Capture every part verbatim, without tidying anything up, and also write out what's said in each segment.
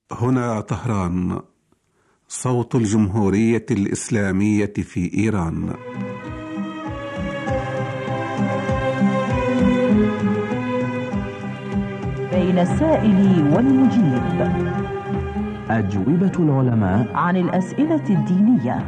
هنا طهران، صوت الجمهورية الإسلامية في إيران. بين السائل والمجيب، أجوبة العلماء عن الأسئلة الدينية.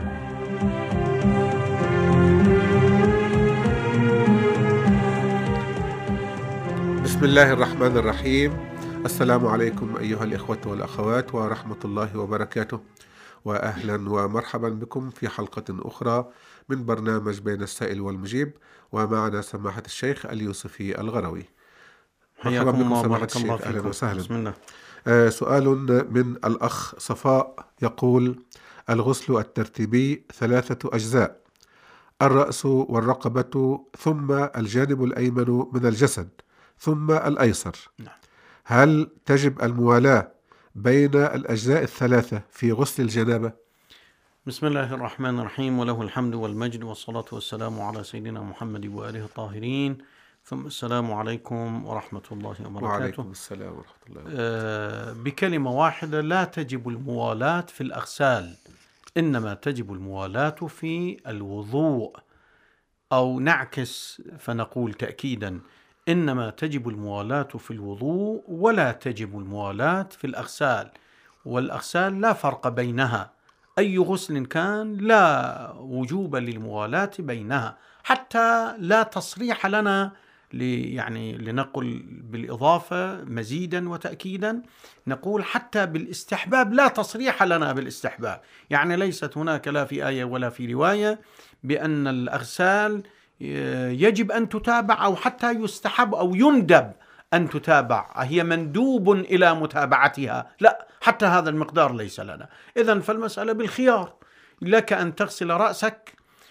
بسم الله الرحمن الرحيم. السلام عليكم أيها الإخوة والأخوات ورحمة الله وبركاته، وأهلا ومرحبا بكم في حلقة أخرى من برنامج بين السائل والمجيب، ومعنا سماحة الشيخ اليوسفي الغروي. مرحبا بكم سماحة الشيخ، أهلا وسهلا. بسم الله. آه سؤال من الأخ صفاء يقول: الغسل الترتيبي ثلاثة أجزاء: الرأس والرقبة ثم الجانب الأيمن من الجسد ثم الأيسر. هل تجب الموالاة بين الأجزاء الثلاثة في غسل الجنابة؟ بسم الله الرحمن الرحيم، وله الحمد والمجد والصلاة والسلام على سيدنا محمد وآله الطاهرين، ثم السلام عليكم ورحمة الله وبركاته. وعليكم السلام ورحمة الله وبركاته. آه بكلمة واحدة: لا تجب الموالاة في الأغسال، إنما تجب الموالاة في الوضوء، أو نعكس فنقول تأكيدا: إنما تجب الموالاة في الوضوء ولا تجب الموالاة في الأغسال. والأغسال لا فرق بينها، أي غسل كان لا وجوب للموالاة بينها، حتى لا تصريح لنا يعني لنقل بالإضافة مزيدا وتأكيدا، نقول حتى بالاستحباب لا تصريح لنا بالاستحباب، يعني ليست هناك لا في آية ولا في رواية بأن الأغسال يجب أن تتابع أو حتى يستحب أو يندب أن تتابع، هي مندوب إلى متابعتها، لا، حتى هذا المقدار ليس لنا. إذن فالمسألة بالخيار، لك أن تغسل رأسك،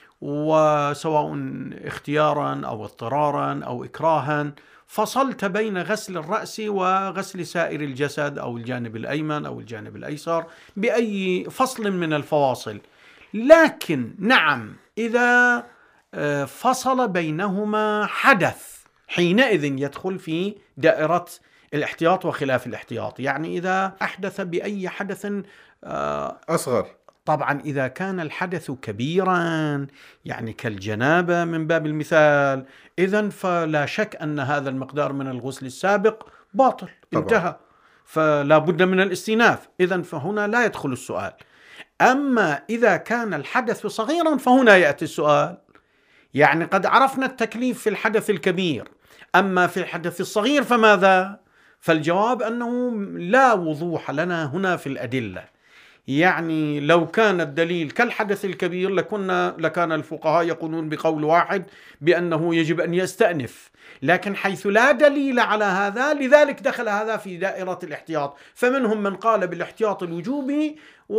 وسواء اختيارا أو اضطرارا أو إكراها فصلت بين غسل الرأس وغسل سائر الجسد أو الجانب الأيمن أو الجانب الأيسر بأي فصل من الفواصل. لكن نعم، إذا فصل بينهما حدث، حينئذ يدخل في دائرة الاحتياط وخلاف الاحتياط. يعني إذا أحدث بأي حدث أصغر، طبعا إذا كان الحدث كبيرا يعني كالجنابة من باب المثال، إذن فلا شك أن هذا المقدار من الغسل السابق باطل، طبعا. انتهى، فلا بد من الاستئناف، إذن فهنا لا يدخل السؤال. أما إذا كان الحدث صغيرا فهنا يأتي السؤال، يعني قد عرفنا التكليف في الحدث الكبير، أما في الحدث الصغير فماذا؟ فالجواب أنه لا وضوح لنا هنا في الأدلة. يعني لو كان الدليل كالحدث الكبير لكنا لكان الفقهاء يقولون بقول واحد بأنه يجب أن يستأنف، لكن حيث لا دليل على هذا لذلك دخل هذا في دائرة الاحتياط، فمنهم من قال بالاحتياط الوجوبي،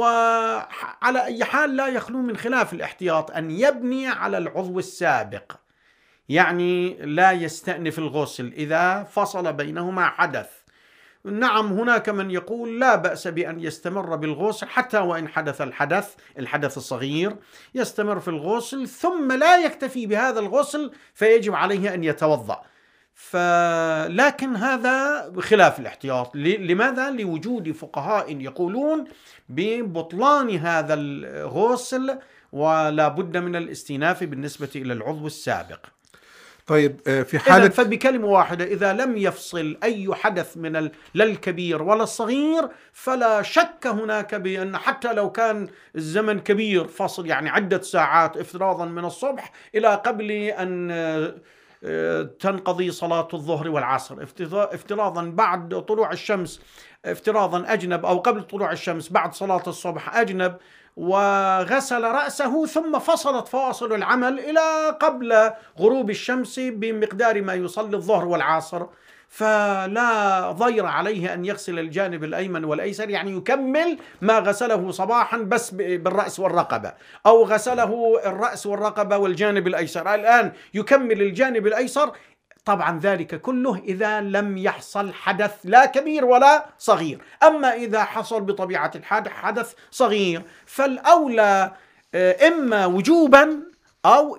وعلى أي حال لا يخلو من خلاف الاحتياط أن يبني على العضو السابق، يعني لا يستأنف الغسل إذا فصل بينهما حدث. نعم، هناك من يقول لا بأس بأن يستمر بالغسل حتى وإن حدث الحدث الحدث الصغير، يستمر في الغسل ثم لا يكتفي بهذا الغسل فيجب عليه أن يتوضأ. فلكن هذا بخلاف الاحتياط. لماذا؟ لوجود فقهاء يقولون ببطلان هذا الغسل ولا بد من الاستئناف بالنسبة إلى العضو السابق. طيب، في حالة فبكلمة واحدة إذا لم يفصل أي حدث من ال... لا الكبير ولا الصغير فلا شك هناك بأن حتى لو كان الزمن كبير، فصل يعني عدة ساعات افتراضا من الصبح إلى قبل أن تنقضي صلاة الظهر والعصر، افتراضا بعد طلوع الشمس افتراضا أجنب، أو قبل طلوع الشمس بعد صلاة الصبح أجنب وغسل رأسه، ثم فصلت فواصل العمل إلى قبل غروب الشمس بمقدار ما يصلي الظهر والعصر، فلا ضير عليه أن يغسل الجانب الأيمن والأيسر، يعني يكمل ما غسله صباحا بس بالرأس والرقبة، أو غسله الرأس والرقبة والجانب الأيسر، الآن يكمل الجانب الأيسر. طبعا ذلك كله إذا لم يحصل حدث لا كبير ولا صغير. أما إذا حصل بطبيعة الحال حدث صغير فالأولى إما وجوبا أو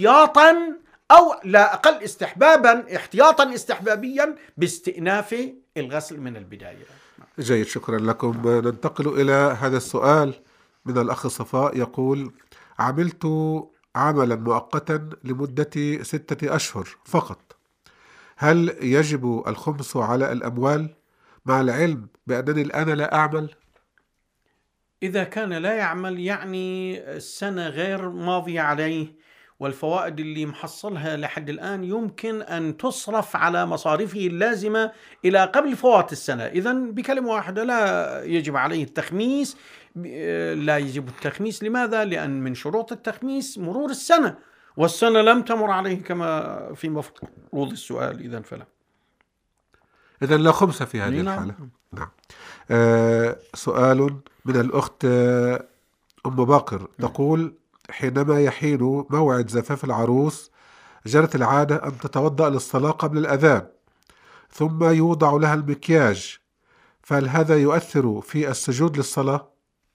احتياطا، أو لا أقل استحبابا احتياطا استحبابيا باستئناف الغسل من البداية. جيد، شكرا لكم. ننتقل إلى هذا السؤال من الأخ صفاء، يقول: عملت عملا مؤقتا لمدة ستة أشهر فقط، هل يجب الخمس على الأموال مع العلم بأنني الآن لا أعمل؟ إذا كان لا يعمل يعني السنة غير ماضية عليه، والفوائد اللي محصلها لحد الآن يمكن أن تصرف على مصاريفه اللازمة إلى قبل فوات السنة. إذن بكلمة واحدة لا يجب عليه التخميس. لا يجب التخميس، لماذا؟ لأن من شروط التخميس مرور السنة، والسنة لم تمر عليه كما في مفروض السؤال. إذن فلا إذن لا خمس في هذه نعم. الحالة. نعم. آه سؤال من الأخت آه أم باقر، تقول: حينما يحين موعد زفاف العروس جرت العادة أن تتوضأ للصلاة قبل الأذان، ثم يوضع لها المكياج، فهل هذا يؤثر في السجود للصلاة؟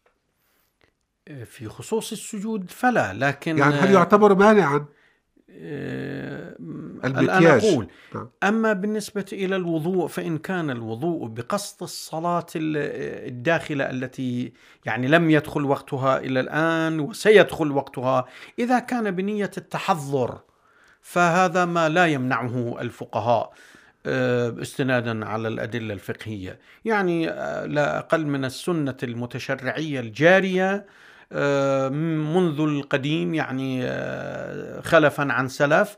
في خصوص السجود فلا، لكن يعني هل يعتبر مانعا آه المكياج؟ الآن أقول أما بالنسبة إلى الوضوء، فإن كان الوضوء بقصد الصلاة الداخلة التي يعني لم يدخل وقتها إلى الآن وسيدخل وقتها، إذا كان بنية التحضر فهذا ما لا يمنعه الفقهاء استنادا على الأدلة الفقهية. يعني لا أقل من السنة المتشرعية الجارية منذ القديم، يعني خلفا عن سلف،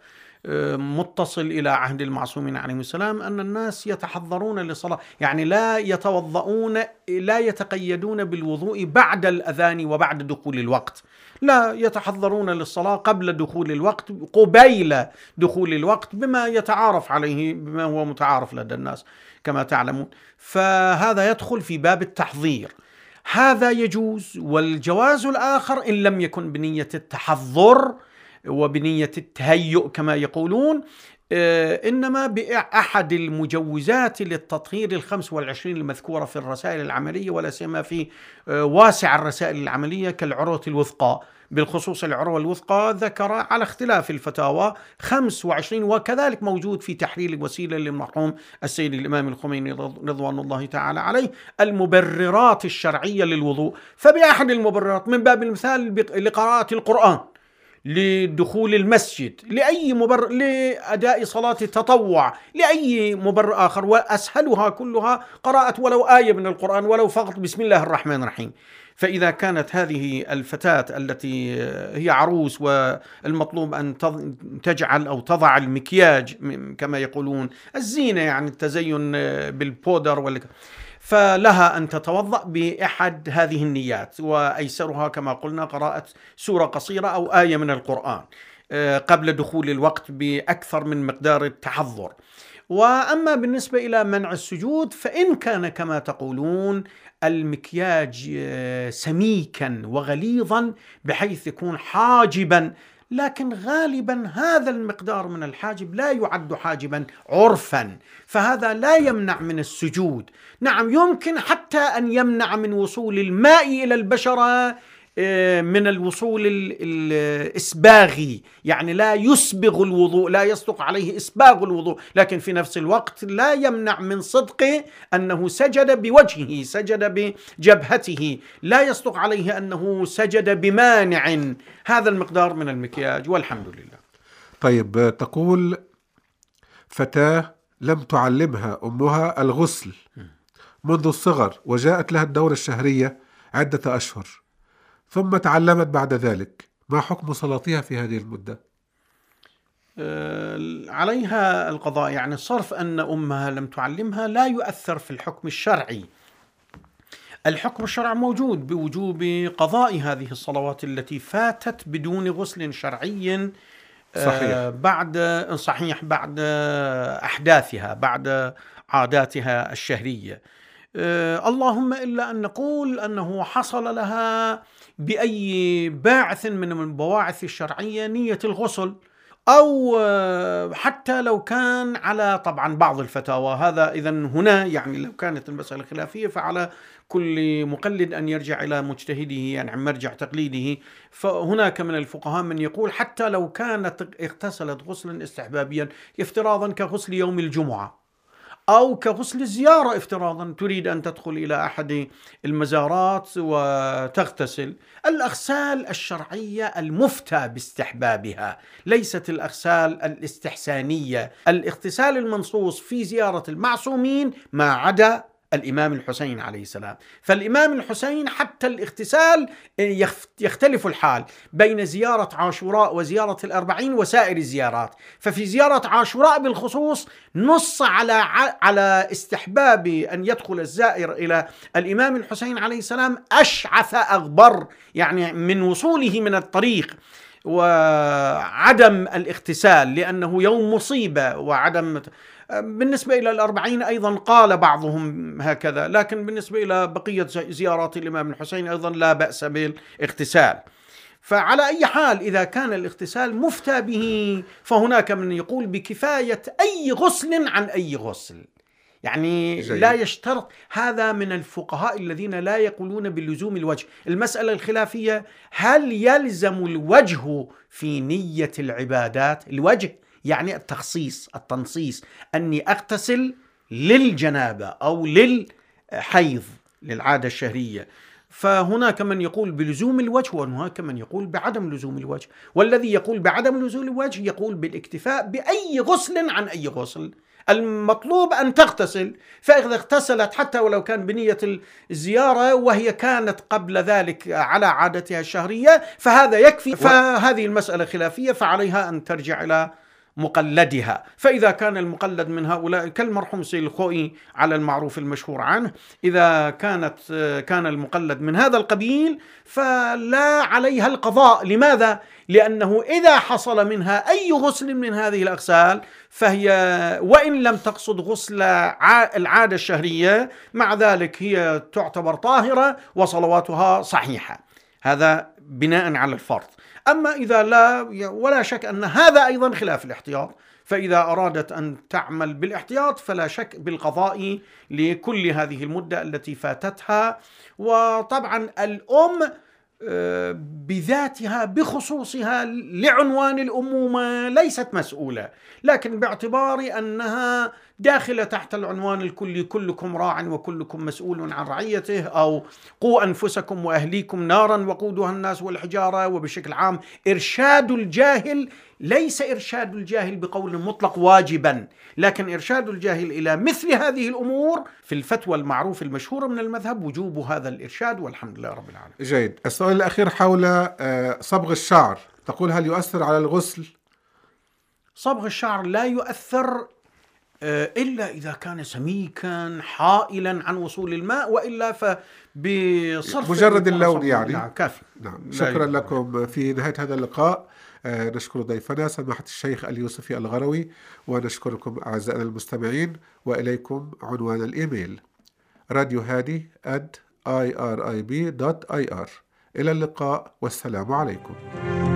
متصل إلى عهد المعصومين عليهم السلام، أن الناس يتحضرون للصلاة، يعني لا يتوضؤون، لا يتقيدون بالوضوء بعد الأذان وبعد دخول الوقت، لا يتحضرون للصلاة قبل دخول الوقت، قبيل دخول الوقت، بما يتعارف عليه، بما هو متعارف لدى الناس كما تعلمون. فهذا يدخل في باب التحضير، هذا يجوز. والجواز الآخر إن لم يكن بنية التحضر وبنية التهيؤ كما يقولون، إنما بأحد المجوزات للتطهير الخمس والعشرين المذكورة في الرسائل العملية، ولا سيما في واسع الرسائل العملية كالعروة الوثقى. بالخصوص العروة الوثقى ذكر على اختلاف الفتاوى خمس وعشرين، وكذلك موجود في تحرير الوسيلة للمرحوم السيد الإمام الخميني رضوان الله تعالى عليه المبررات الشرعية للوضوء. فبأحد المبررات من باب المثال لقراءة القرآن، لدخول المسجد، لأي مبرر، لأداء صلاة التطوع، لأي مبرر آخر، وأسهلها كلها قراءة ولو آية من القرآن، ولو فقط بسم الله الرحمن الرحيم. فإذا كانت هذه الفتاة التي هي عروس والمطلوب أن تجعل أو تضع المكياج كما يقولون الزينة، يعني التزين بالبودر ولا، فلها أن تتوضأ بأحد هذه النيات، وأيسرها كما قلنا قراءة سورة قصيرة أو آية من القرآن قبل دخول الوقت بأكثر من مقدار التحضر. وأما بالنسبة إلى منع السجود، فإن كان كما تقولون المكياج سميكا وغليظا بحيث يكون حاجبا، لكن غالبا هذا المقدار من الحاجب لا يعد حاجبا عرفا، فهذا لا يمنع من السجود. نعم، يمكن حتى أن يمنع من وصول الماء إلى البشرة من الوصول الإسباغي، يعني لا يسبغ الوضوء، لا يصدق عليه إسباغ الوضوء، لكن في نفس الوقت لا يمنع من صدقه أنه سجد بوجهه، سجد بجبهته، لا يصدق عليه أنه سجد بمانع هذا المقدار من المكياج، والحمد لله. طيب، تقول: فتاة لم تعلمها أمها الغسل منذ الصغر، وجاءت لها الدورة الشهرية عدة أشهر، ثم تعلمت بعد ذلك، ما حكم صلاتها في هذه المدة؟ آه عليها القضاء، يعني صرف أن أمها لم تعلمها لا يؤثر في الحكم الشرعي. الحكم الشرعي موجود بوجوب قضاء هذه الصلوات التي فاتت بدون غسل شرعي صحيح. آه بعد صحيح بعد أحداثها، بعد عاداتها الشهرية. آه اللهم إلا أن نقول أنه حصل لها بأي باعث من البواعث الشرعية نية الغسل، أو حتى لو كان على طبعا بعض الفتاوى هذا، إذن هنا يعني لو كانت المسألة خلافية فعلى كل مقلد أن يرجع إلى مجتهده، يعني مرجع تقليده. فهناك من الفقهاء من يقول حتى لو كانت اغتسلت غسلا استحبابيا افتراضا كغسل يوم الجمعة، أو كغسل الزيارة افتراضا تريد أن تدخل إلى أحد المزارات وتغتسل. الأغسال الشرعية المفتى باستحبابها، ليست الأغسال الاستحسانية. الاغتسال المنصوص في زيارة المعصومين ما عدا الإمام الحسين عليه السلام. فالإمام الحسين حتى الاغتسال يختلف الحال بين زيارة عاشوراء وزيارة الأربعين وسائر الزيارات. ففي زيارة عاشوراء بالخصوص نص على على استحباب أن يدخل الزائر إلى الإمام الحسين عليه السلام أشعث أغبر، يعني من وصوله من الطريق، وعدم الاغتسال لأنه يوم مصيبة وعدم. بالنسبة إلى الأربعين أيضا قال بعضهم هكذا، لكن بالنسبة إلى بقية زيارات الإمام الحسين أيضا لا بأس بالاغتسال. فعلى أي حال إذا كان الاغتسال مفتى به فهناك من يقول بكفاية أي غسل عن أي غسل، يعني جيد. لا يشترط. هذا من الفقهاء الذين لا يقولون بلزوم الوجه. المسألة الخلافية هل يلزم الوجه في نية العبادات؟ الوجه يعني التخصيص التنصيص، أني أغتسل للجنابة أو للحيض للعادة الشهرية. فهناك من يقول بلزوم الوجه وهناك من يقول بعدم لزوم الوجه، والذي يقول بعدم لزوم الوجه يقول بالاكتفاء بأي غسل عن أي غسل. المطلوب أن تغتسل، فإذا اغتسلت حتى ولو كان بنية الزيارة وهي كانت قبل ذلك على عادتها الشهرية فهذا يكفي. فهذه المسألة خلافية، فعليها أن ترجع إلى مقلدها. فإذا كان المقلد من هؤلاء كالمرحوم سيد الخوئي على المعروف المشهور عنه، إذا كانت كان المقلد من هذا القبيل فلا عليها القضاء. لماذا؟ لأنه إذا حصل منها أي غسل من هذه الأغسال فهي وإن لم تقصد غسل العادة الشهرية مع ذلك هي تعتبر طاهرة وصلواتها صحيحة. هذا بناء على الفرض. أما إذا لا، ولا شك أن هذا أيضا خلاف الاحتياط، فإذا أرادت أن تعمل بالاحتياط فلا شك بالقضاء لكل هذه المدة التي فاتتها. وطبعا الأم بذاتها بخصوصها لعنوان الأمومة ليست مسؤولة، لكن باعتبار أنها داخلة تحت العنوان الكلي كلكم راع وكلكم مسؤول عن رعيته، أو قوا أنفسكم وأهليكم نارا وقودها الناس والحجارة. وبشكل عام إرشاد الجاهل ليس إرشاد الجاهل بقول مطلق واجبا، لكن إرشاد الجاهل إلى مثل هذه الأمور في الفتوى المعروف المشهورة من المذهب وجوب هذا الإرشاد، والحمد لله رب العالمين. جيد. السؤال الأخير حول صبغ الشعر، تقول هل يؤثر على الغسل؟ صبغ الشعر لا يؤثر إلا إذا كان سميكا حائلا عن وصول الماء، وإلا فبصرف مجرد اللون يعني. نعم كافي. نعم. شكرا لكم. في نهاية هذا اللقاء نشكر ضيفنا سماحة الشيخ اليوسفي الغروي، ونشكركم أعزائنا المستمعين، وإليكم عنوان الإيميل راديو هادي آت آي آر آي بي دوت آي آر. إلى اللقاء والسلام عليكم.